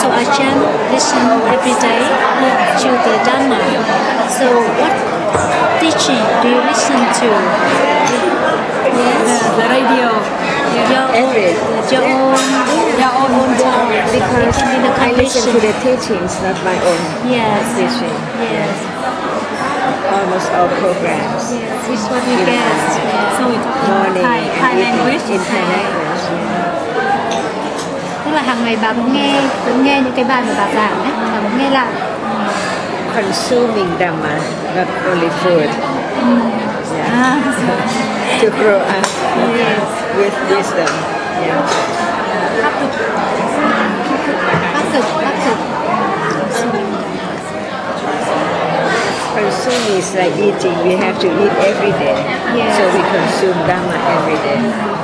So Ajahn listen every day to the Dhamma. So what teaching do you listen to? Yes, The radio. your own time. Because in the I listen to condition. the teachings, not my own Yes. teaching. Yes. Almost all programs. Yes. It's what we get. So we talk Morning Thai and evening language. in Thai language. Tức là hàng ngày bà cũng nghe những cái bài mà bà giảng ấy, bà cũng nghe lại. Consuming Dhamma, not only food. Yeah. To grow up with wisdom. Yeah. Pháp thực. Consume is like eating. We have to eat every day. Yes. So we consume Dhamma every day.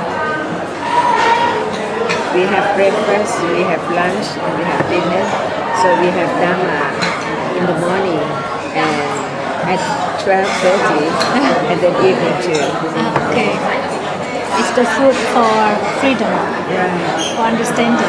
We have breakfast, we have lunch, and we have dinner. So we have Dhamma in the morning and at 12:30 and then evening too. Okay. It's the food for freedom, Right. for understanding.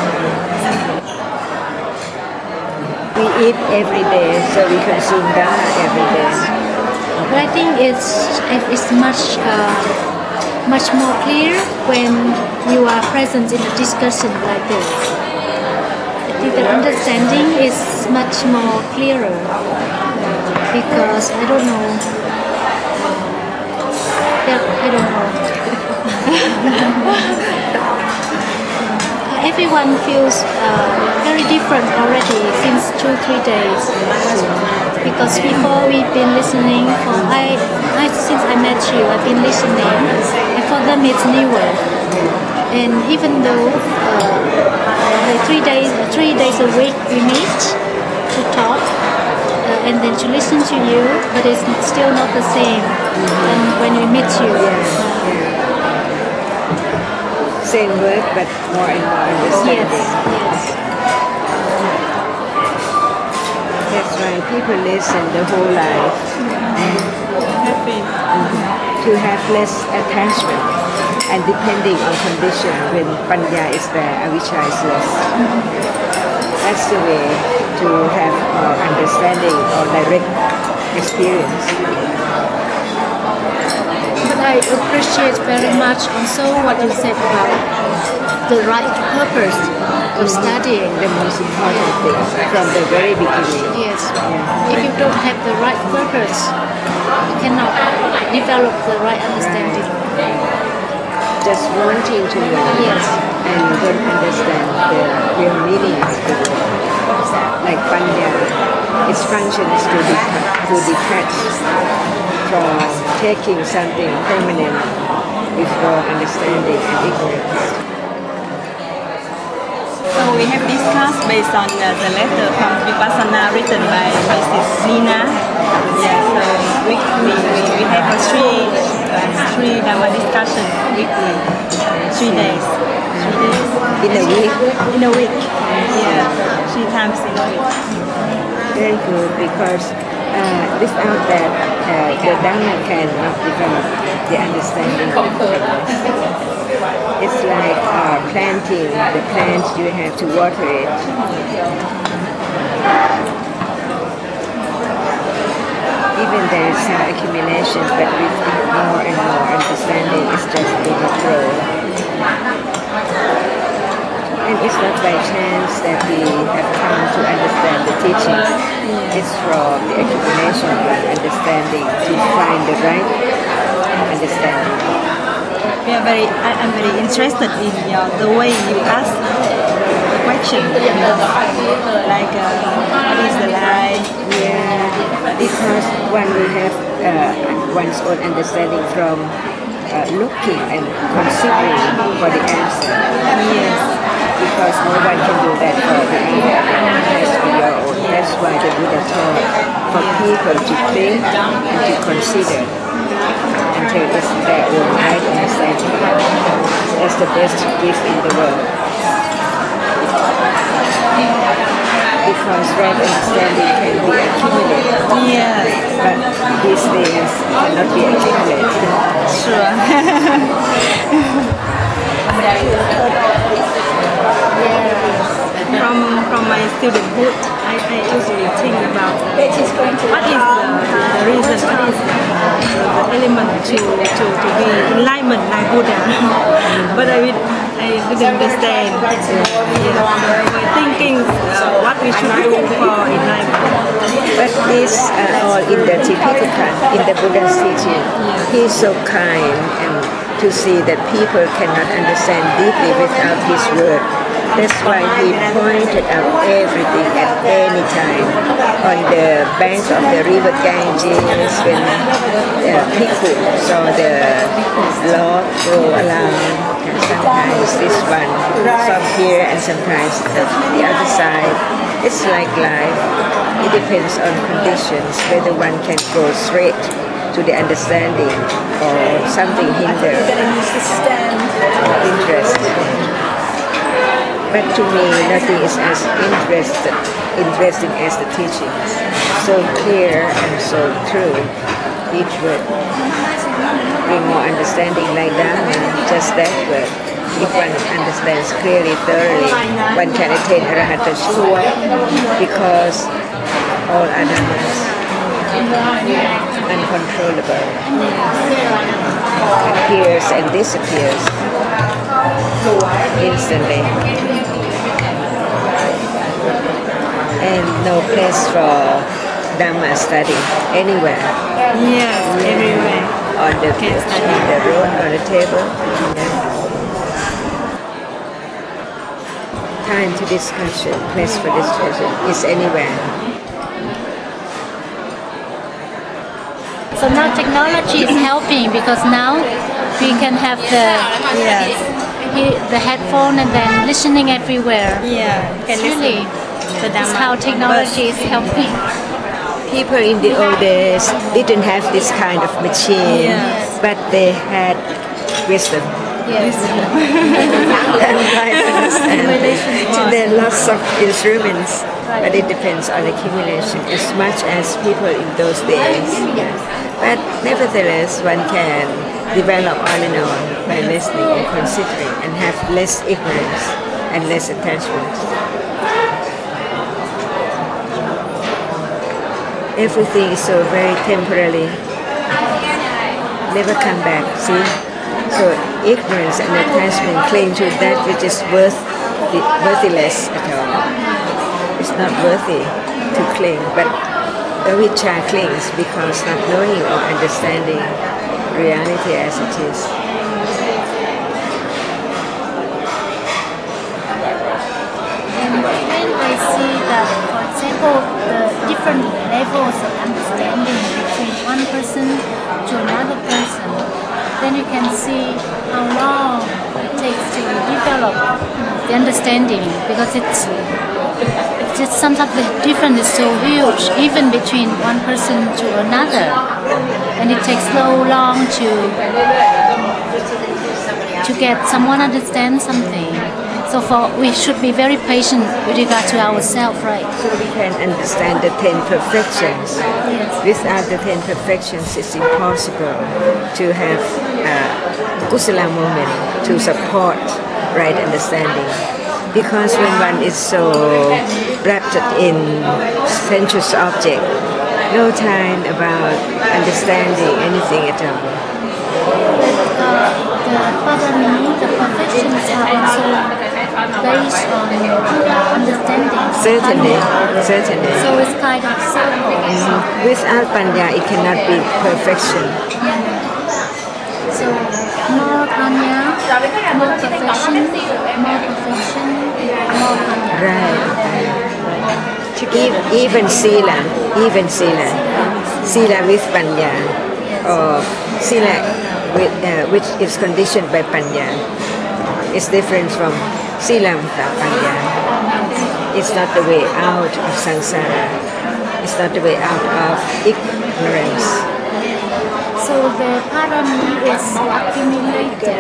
We eat every day, so we consume Dhamma every day. But I think it's much more clear when you are present in a discussion like this. I think the understanding is much more clearer because I don't know. Everyone feels very different already since 2-3 days. Because before we've been listening since I met you, I've been listening, and for them it's newer. And even though like 3 days a week we meet to talk and then to listen to you, but it's still not the same when we meet you. Same word, but more and more understanding. Yes. That's right. People listen the whole life Happy. to have less attachment, and depending on condition, when panya is there, avijja is less. That's the way to have more understanding or direct experience. But I appreciate very much also what you said about the right purpose of studying. The most important thing from the very beginning. Yes. If you don't have the right purpose, you cannot develop the right understanding. Just wanting to learn Yes. and don't understand the real meaning of the word. Like panya, its function is to detach from taking something permanent with raw understanding and ignorance. So we have discussed based on the letter from Vipassana written by Mrs. Nina. Yeah, so we have a three Dhamma discussion weekly, 3 days. 3 days. In a week, Yeah, 3 times in a week. very good, because without that, the Dhamma cannot develop the understanding. It's like planting the plant, you have to water it. Even there is some accumulation, but with more and more understanding, it's just going to grow. And it's not by chance that we have come to understand the teachings. It's from the accumulation of understanding to find the right understanding. I'm very interested in the way you ask the question. Like, what is the life? Yeah, because one will have one's own understanding from looking and considering for the answer. Yes. Because no one can do that for the other. That's for your own. That's why the Buddha taught for people to think and to consider until it's their own right understanding. That's the best gift in the world. Because right understanding can be accumulated. Yes. But these days cannot be accumulated. Sure. From my studenthood, I usually think about what is the reason, what is the element to be enlightenment like Buddha. But I didn't understand. We're thinking what we should do for enlightenment. But these are all in the Tipitaka, in the Buddha's teaching. He is so kind, and to see that people cannot understand deeply without his word. That's why he pointed out everything at any time. On the banks of the river Ganges, when people saw the Lord go around, and sometimes this one from here and sometimes the other side. It's like life. It depends on conditions, whether one can go straight to the understanding or something hinder interest. But to me, nothing is as interesting as the teachings. So clear and so true. Each word bring more understanding like Dharma, just that word. If one understands clearly, thoroughly, one can attain Arahata sure, because all Dhammas uncontrollable, appears and disappears instantly, and no place for Dhamma study anywhere. Yes, everywhere. On the road, on the table. Yeah. Time to discussion, place for discussion is anywhere. So now technology is helping, because now we can have the headphone and then listening everywhere. Yeah, It's really that's how technology is helping. People in the old days didn't have this kind of machine, but they had wisdom. Yes. And kindness, and there are lots of instruments, but it depends on accumulation as much as people in those days. But nevertheless, one can develop on and on by listening and considering, and have less ignorance and less attachment. Everything is so very temporary, never come back, see? So ignorance and attachment cling to that which is worthless at all. It's not worthy to cling, but avijja clings because not knowing or understanding reality as it is. And I see that, for example, the different levels of understanding between one person to another person, then you can see how long it takes to develop the understanding, because it's just sometimes the difference is so huge, even between one person to another, and it takes so long to get someone understand something. So we should be very patient with regard to ourselves, right? So we can understand the 10 perfections. Yes. Without the 10 perfections, it's impossible to have a kusala moment to support right understanding. Because when one is so wrapped in sensuous object, no time about understanding anything at all. The perfections are also based on understanding. Certainly. So it's kind of circle. Without panya, it cannot be perfection. So more panya, more perfection, more panya. Right. Even sila, sila with panya, or sila which is conditioned by panya, is different from sila without panya. It's not the way out of samsara. It's not the way out of ignorance. So the parami is accumulated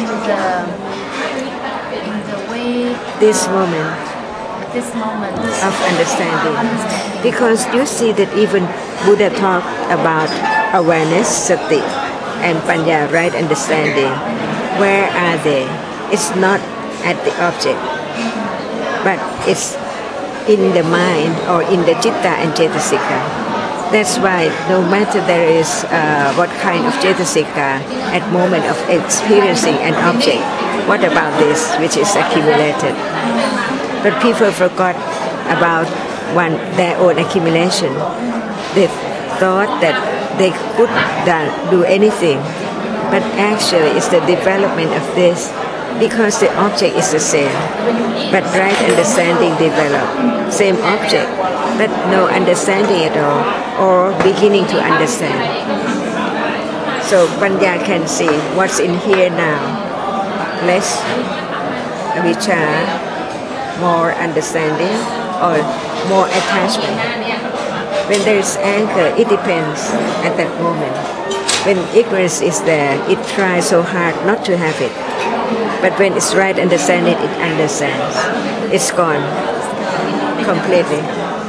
in the way This moment of understanding. Because you see that even Buddha talked about awareness, sati, and panya, right understanding. Where are they? It's not at the object, but it's in the mind or in the citta and cetasika. That's why no matter there is what kind of cetasika at moment of experiencing an object, what about this which is accumulated? But people forgot about their own accumulation. They thought that they could do anything, but actually it's the development of this, because the object is the same, but right understanding develop. Same object, but no understanding at all, or beginning to understand. So Panya can see what's in here now. Less avijja, more understanding, or more attachment. When there is anger, it depends at that moment. When ignorance is there, it tries so hard not to have it. But when it's right understanding, it understands. It's gone completely.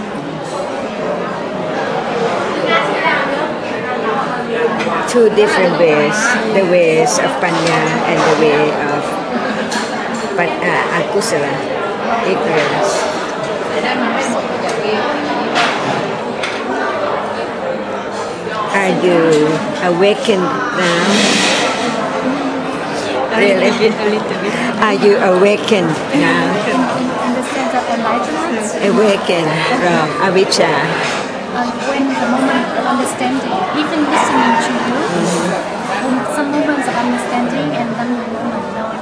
Two different ways, the ways of Panya and the way of Akusala, ignorance. Are you awakened now? Really? A little bit. Are you awakened now? In the sense of enlightenment, Awakened from avijja. when the moment of understanding, even listening to you, some moments of understanding and some moments not.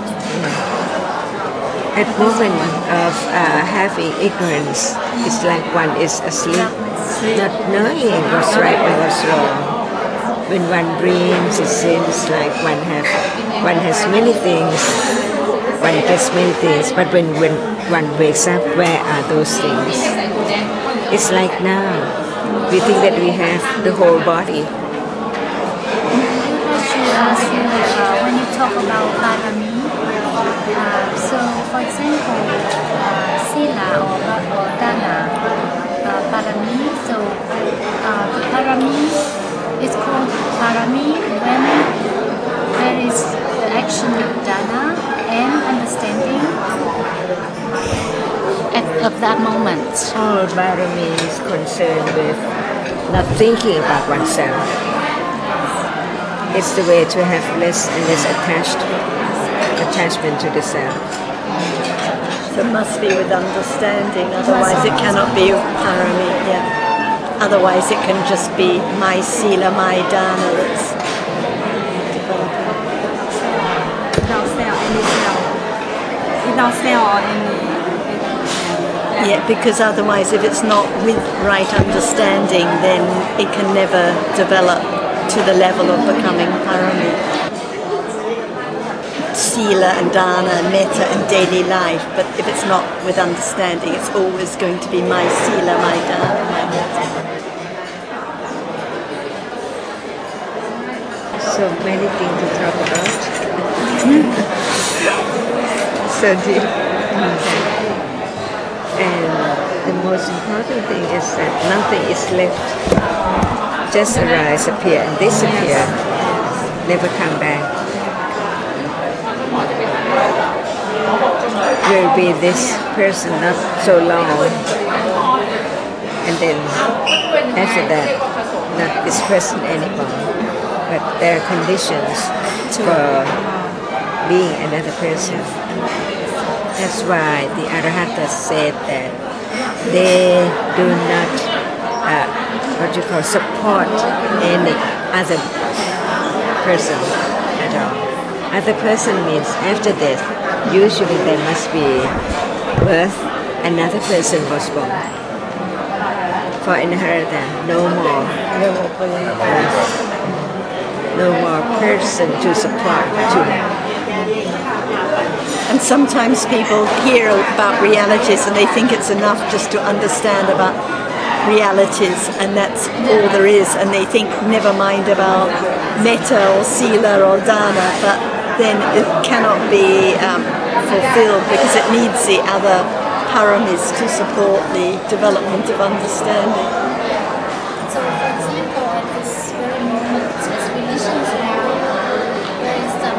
At moment of having ignorance, it's like one is asleep, not knowing what's right and what's wrong. When one dreams, it seems like one has many things, one gets many things, but when one wakes up, where are those things? It's like now, we think that we have the whole body. When you talk about parami, so for example, sila or dana, parami, so the parami is called parami when there is the action with dana and understanding of that moment. All parami is concerned with not thinking about oneself. It's the way to have less and less attachment to the self. So it must be with understanding, otherwise it cannot be parami. Yeah. Otherwise it can just be my sila, my dana that's developing. Without cell or any. Yeah, because otherwise if it's not with right understanding, then it can never develop to the level of becoming parami. Sila and dana and metta in daily life, but if it's not with understanding, it's always going to be my sila, my dana, my metta. So many things to talk about. So deep. And the most important thing is that nothing is left. Just arise, appear, and disappear. Never come back. Will be this person not so long, and then after that, not this person anymore. But there are conditions for being another person. That's why the Arahata said that they do not support any other person at all. Other person means after death, usually there must be birth, another person was born. For inheritance, no more birth. No more person to support. And sometimes people hear about realities and they think it's enough just to understand about realities and that's all there is, and they think never mind about metta or sila or dana, but then it cannot be fulfilled because it needs the other paramis to support the development of understanding. So, for example, at this very moment, as we listen to you, there is some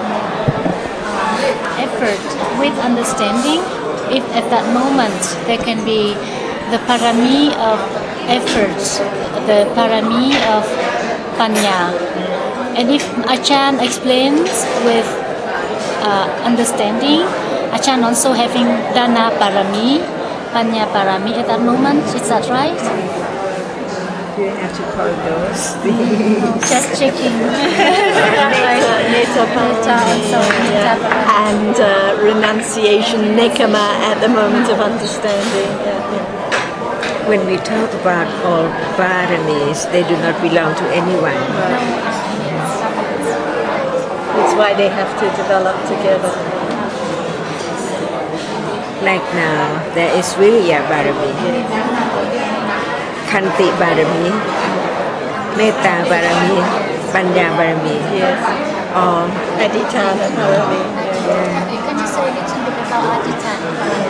effort with understanding. If at that moment there can be the parami of efforts, the parami of panya. And if Achan explains with understanding, Achan also having dana parami, panya parami at that moment. Is that right? You have to call those. Just checking. Neta also. and renunciation, nekama at the moment of understanding. When we talk about all paramis, they do not belong to anyone. It's why they have to develop together. Like now, there is Viriya Barami, Khanti Barami, Metta Barami, Panya Barami. Yes. Adhitthana parami. Can you say a little bit about Adhitthana?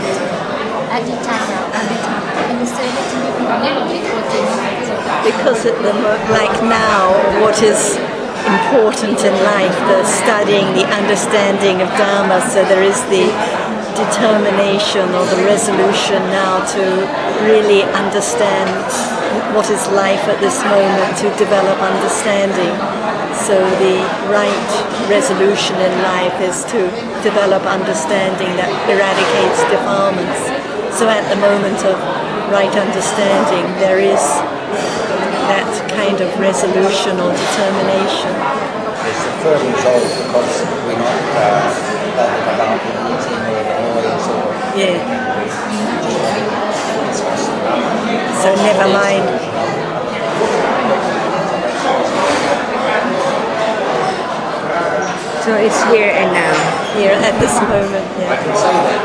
Can you say a little bit what is? Because like now, what is important in life, the studying, the understanding of Dharma, so there is the determination or the resolution now to really understand what is life at this moment, to develop understanding. So the right resolution in life is to develop understanding that eradicates defilements. So at the moment of right understanding, there is that kind of resolution or determination. It's a firm resolve because we're not bothered about the meeting or the noise or... Yeah. So never mind. So it's here and now. Here at this moment, I can say that,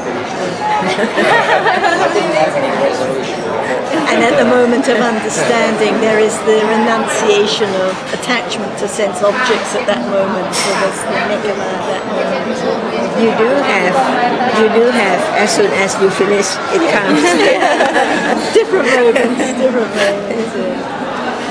I didn't have any resolution. And at the moment of understanding, there is the renunciation of attachment to sense objects at that moment. So there's the nekama at that moment. You do have, as soon as you finish, it comes. Different moments. Yeah.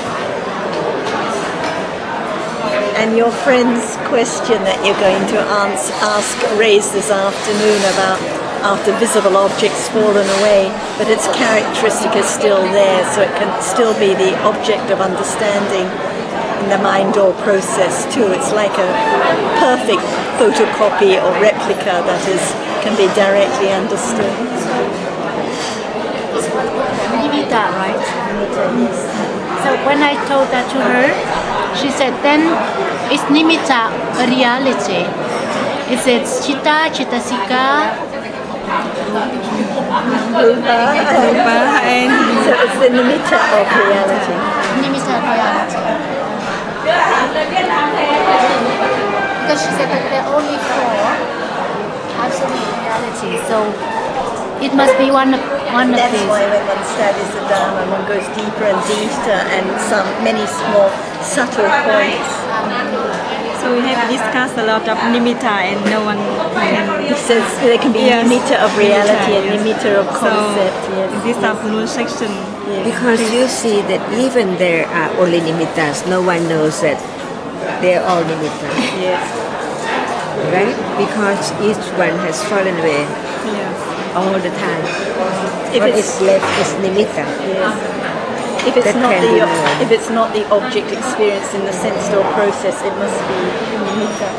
And your friend's question that you're going to raise this afternoon about after visible objects fallen away, but its characteristic is still there, so it can still be the object of understanding in the mind or process too. It's like a perfect photocopy or replica that can be directly understood. Nimitta, right? So when I told that to her, she said, then is nimitta a reality? Is it chitta, chittasika? Rupa and So it's the nimitta of reality. Nimitta of reality. Because she said that there are only four absolute realities, so it must be one of That's these. why when one studies the Dharma, one goes deeper and deeper, and many small subtle points. so we have discussed a lot of nimitta and no one can... He says there can be Yes. nimitta of reality and Yes. nimitta of concept. So Yes. in this afternoon section, Because you see that even there are only nimittas, no one knows that they're all nimittas, Yes. right? Because each one has fallen away yes. all the time. If What it's is left is nimitta. yes. If it's That not can be known. if it's not the object experienced in the sense or process, it must be nimitta.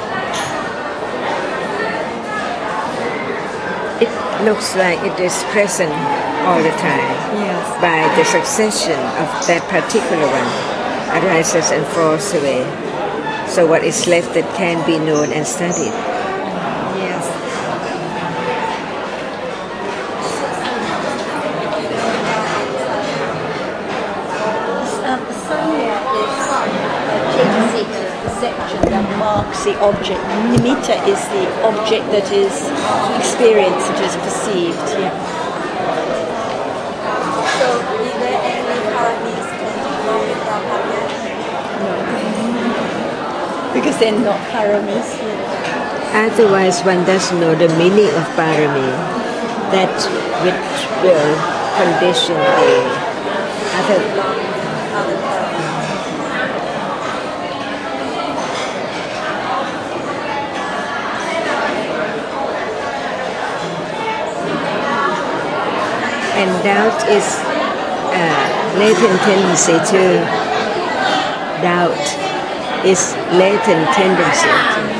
It looks like it is present all the time. Yes. By the succession of that particular one arises and falls away. So what is left that can be known and studied? Yes. Sanya is a cetasik perception that marks the object. Nimitta is the object that is experienced, that is perceived. Yeah. So, is there any paramis along with the panya? Because they're not paramis. Otherwise, one doesn't know the meaning of parami, that which will condition the other. And doubt is latent tendency to doubt is latent tendency.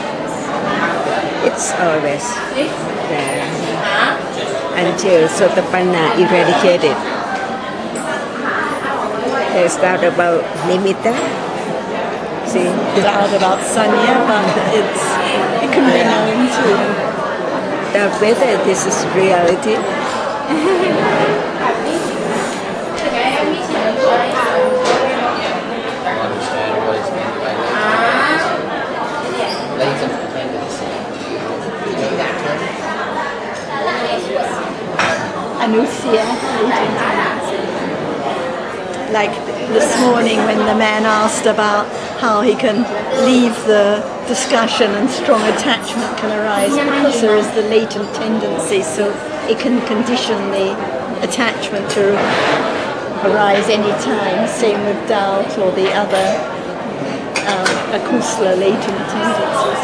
It's always there until Sotapanna eradicated. There's doubt about nimitta. See, Doubt about Sanya, but it can be known too. doubt whether this is reality. Understand what is meant by latent tendency. Anusya. Like this morning when the man asked about how he can leave the discussion and strong attachment can arise because there is the latent tendency, so it can condition the attachment to arise any time. Same with doubt or the other akusla latent tendencies.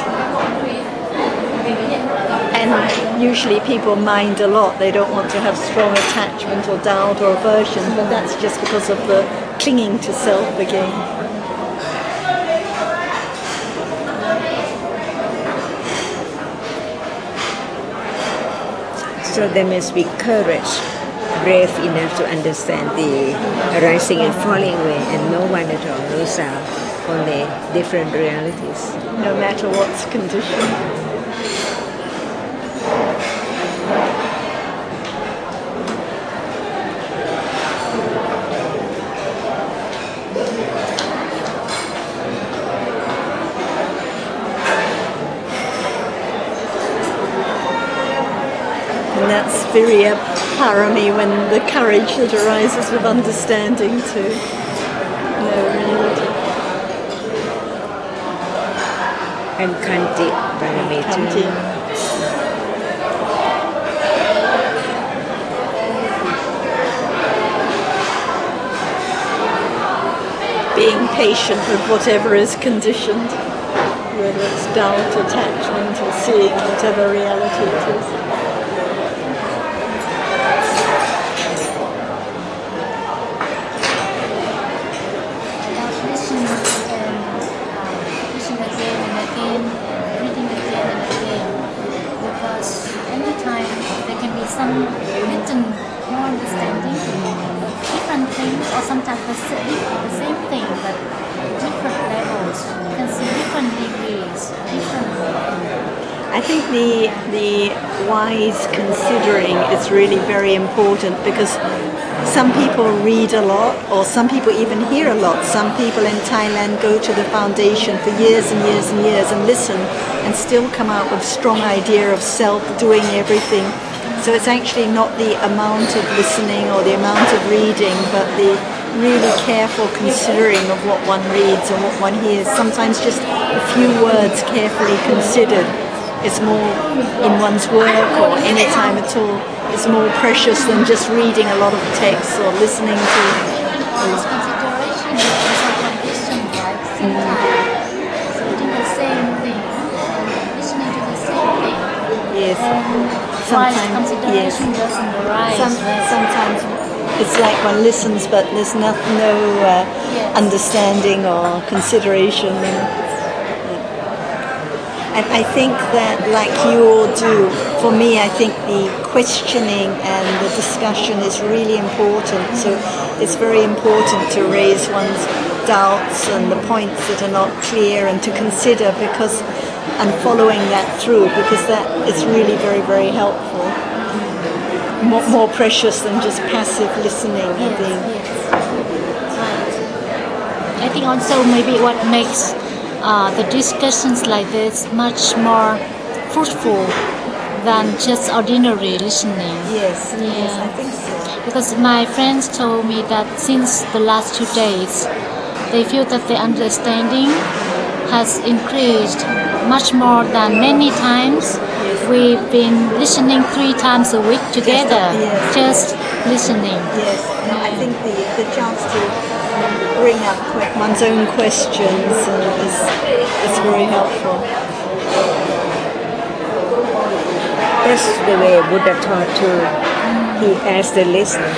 And usually people mind a lot. They don't want to have strong attachment or doubt or aversion, but that's just because of the clinging to self again. So there must be courage, brave enough to understand the arising and falling way, and no one at all. Those are only different realities. No matter what's conditioned. And that's Virya Parami, when the courage that arises with understanding to know reality. And Kanti Parami Kanti. too. Being patient with whatever is conditioned, whether it's doubt, attachment, or seeing whatever reality it is. Listen again and again, reading again and again, because anytime there can be some written more understanding of different things, or sometimes the same thing but different levels. You can see different degrees, different. I think the wise considering is really very important, because some people read a lot, or some people even hear a lot. Some people in Thailand go to the foundation for years and years and years and listen and still come out with a strong idea of self doing everything. So it's actually not the amount of listening or the amount of reading, but the really careful considering of what one reads and what one hears. Sometimes just a few words carefully considered is more in one's work or any time at all. It's more precious than just reading a lot of text or listening to. Consideration is also conditioned, right? Sometimes. So doing the same thing, listening to the same thing. Yes. Wise consideration doesn't arise. Sometimes it's like one listens, but there's no understanding or consideration. And I think that, like you all do, for me, I think the questioning and the discussion is really important. So it's very important to raise one's doubts and the points that are not clear, and to consider, because, and following that through, because that is really very, very helpful. More precious than just passive listening, I think. I think also maybe what makes the discussions like this much more fruitful than just ordinary listening. Yes, yes, I think so. Because my friends told me that since the last 2 days, they feel that the understanding has increased much more than many times. We've been listening 3 times a week together, just listening. Yes, I think the chance to bring up one's own questions is very helpful. That's the way Buddha taught to he as the listener.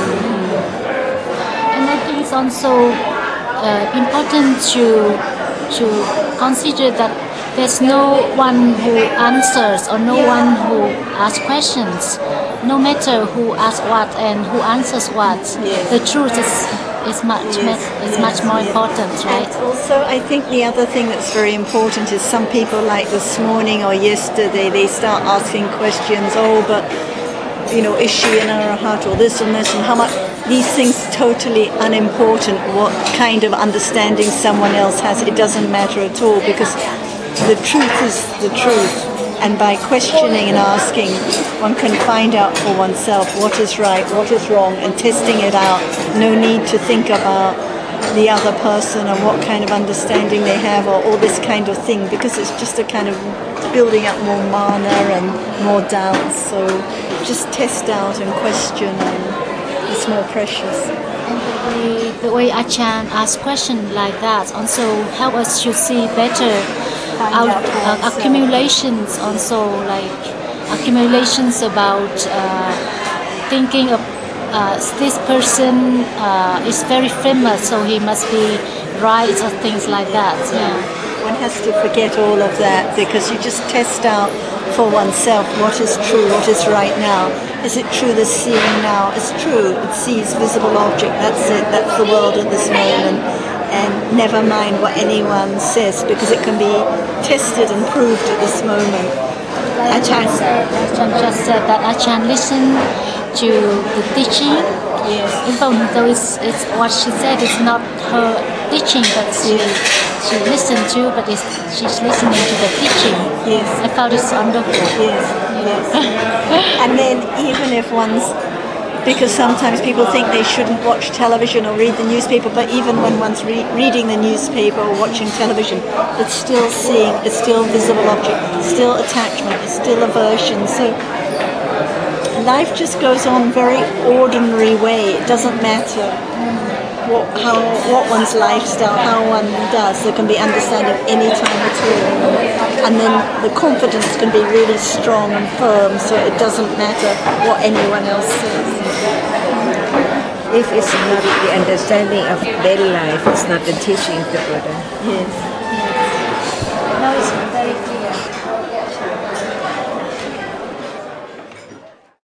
And I think it's also important to consider that there's no one who answers or no one who asks questions. No matter who asks what and who answers what, the truth is much more important, right? And also, I think the other thing that's very important is some people, like this morning or yesterday, they start asking questions. Oh, but is she in her heart, or this and this, and how much? These things totally unimportant. What kind of understanding someone else has, it doesn't matter at all, because the truth is the truth. And by questioning and asking, one can find out for oneself what is right, what is wrong, and testing it out. No need to think about the other person and what kind of understanding they have, or all this kind of thing, because it's just a kind of building up more mana and more doubts. So just test out and question, and it's more precious. And the way Achan asks questions like that also help us to see better our accumulations, also like accumulations about thinking of this person is very famous, so he must be right, or things like that. One has to forget all of that, because you just test out for oneself what is true, what is right now. Is it true the seeing now? It's true, it sees visible object, that's it, that's the world at this moment. And never mind what anyone says, because it can be tested and proved at this moment. Achan just said that Achan listened to the teaching. Yes. Even though it's what she said is not her teaching, but she listened to, but she's listening to the teaching. Yes. I found it wonderful. Yes. And then even if because sometimes people think they shouldn't watch television or read the newspaper, but even when one's reading the newspaper or watching television, it's still seeing, it's still visible object, it's still attachment, it's still aversion. So life just goes on very ordinary way. It doesn't matter what one's lifestyle, how one does. There can be understanding any time at all, and then the confidence can be really strong and firm, so it doesn't matter what anyone else says. If it's not the understanding of daily life, it's not the teaching of the Buddha. Yes. Now it's